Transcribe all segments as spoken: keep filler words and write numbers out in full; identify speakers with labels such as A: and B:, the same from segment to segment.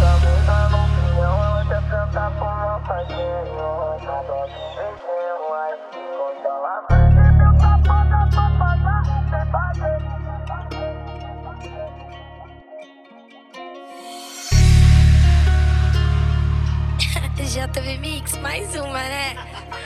A: J V Mix, mais uma, né?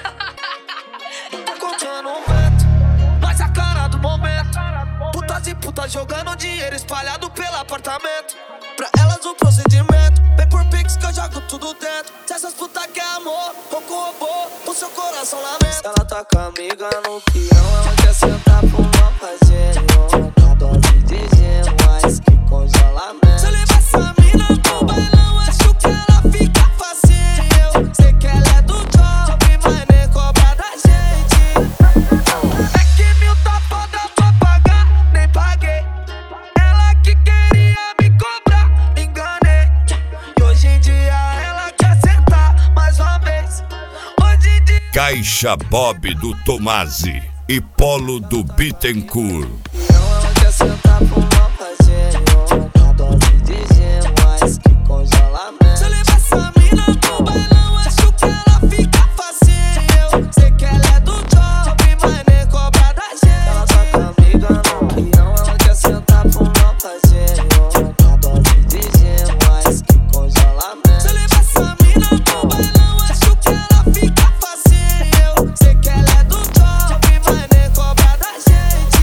B: Tá contando um vento, nós a cara do momento. Putas e putas jogando dinheiro espalhado pelo apartamento. Pra elas o procedimento, vem por pix que eu jogo tudo dentro. Se essas putas quer amor, ou com robô, o seu coração lamenta. Se ela tá com a amiga no peão, ela quer sentar pro mal fazer uma dose de gelo, mas que congelamento. Se eu levar essa mina pro bailão, acho que ela fica facinho. Sei que ela é do job, mas nem cobra da gente. É que mil tá foda pra pagar, nem paguei. Ela que queria me cobrar, enganei. E hoje em dia ela quer sentar mais uma vez. Hoje em dia
C: Caixa Bob do Tomasi e Polo do Bittencourt.
B: ela quer sentar pro mal fazer uma dose de gelo, mas que congelamento. Se eu levar essa mina pro bailão, acho que ela fica facinho. Sei que ela é do job, mas nem cobra da gente. Ela tá com a amiga no peão, ela quer sentar pro mal fazer uma dose de gelo, mas que congelamento. Se eu levar essa mina pro bailão, acho que ela fica facinho. Sei que ela é do job, mas nem cobra da gente.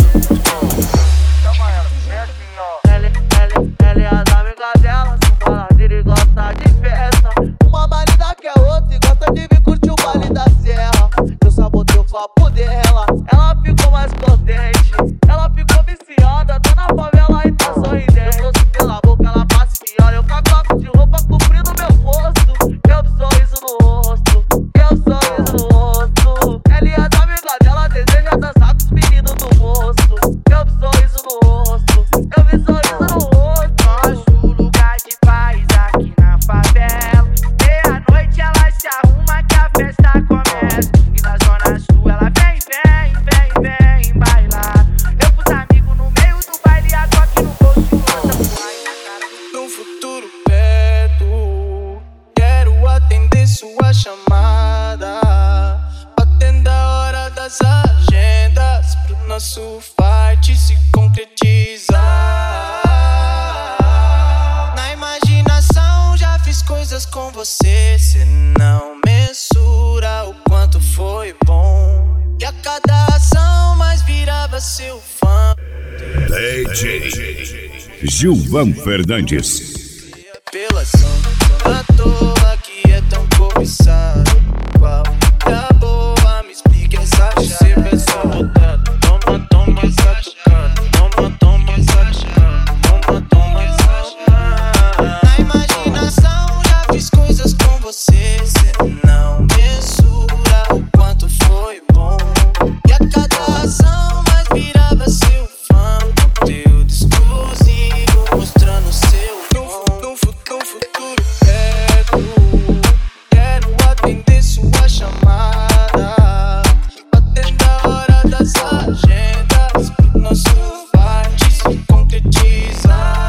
D: Chama ela, é assim ó. Ela, ela, ela é as amigas dela, são baladeira e gosta de festa. Uma marida que é outra e gosta de vir curtir o baile da serra. Eu sabotei o papo dela, ela ficou mais contente. Ela ficou viciada, tô na favela e tá sorridente. Eu doce pela boca, ela passa e olha. Eu com a copo de roupa cobrindo meu rosto. Eu com sorriso no rosto, eu com sorriso no rosto. Ela e as amigas dela desejam dançar com os meninos do moço. Eu com sorriso no rosto, eu vi sorriso no rosto.
E: Nosso lugar de paz aqui na favela. Meia-noite ela se arruma que a festa começa. E na zona sul ela vem, vem, vem, vem bailar. Eu com os amigos no meio do baile, água aqui no bolso, lança pro ar na cara.
B: Num futuro perto, quero atender sua chamada. Batendo a hora das agendas pro nosso fight se concretizar. Na imaginação já fiz coisas com você, cê não mensura o quanto foi bom. E a cada ação mais virava seu fã.
C: D J Gilvan Fernandes.
B: Apelação, à toa que é tão cobiçado. Qual é a boa? Me explique essa chave. Você só botada, toma, toma essa tocada. Toma, toma essa tocada. Toma, toma essa tocada. Na imaginação já fiz coisas com você, cê não mensura o quanto foi bom. E a cada ação mais virava seu fã. Conteúdo exclusivo mostrando seu dom. No futuro perto, quero atender sua chamada. Batendo a hora das agendas pro nosso fight se concretizar.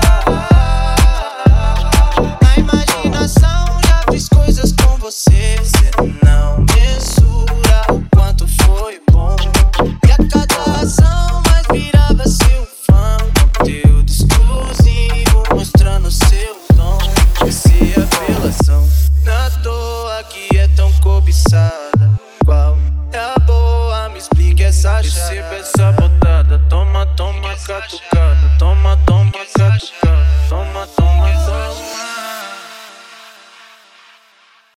B: Na imaginação já fiz coisas com você, cê não mensura o quanto foi bom. E a cada ação mais virava seu fã. Conteúdo exclusivo mostrando seu dom. Esse apelação, na toa que é tão cobiçada. Qual é a boa? Me explique essa chave. Receba essa botada, toma, toma catucada. Toma, toma catucada. Toma, toma catucada.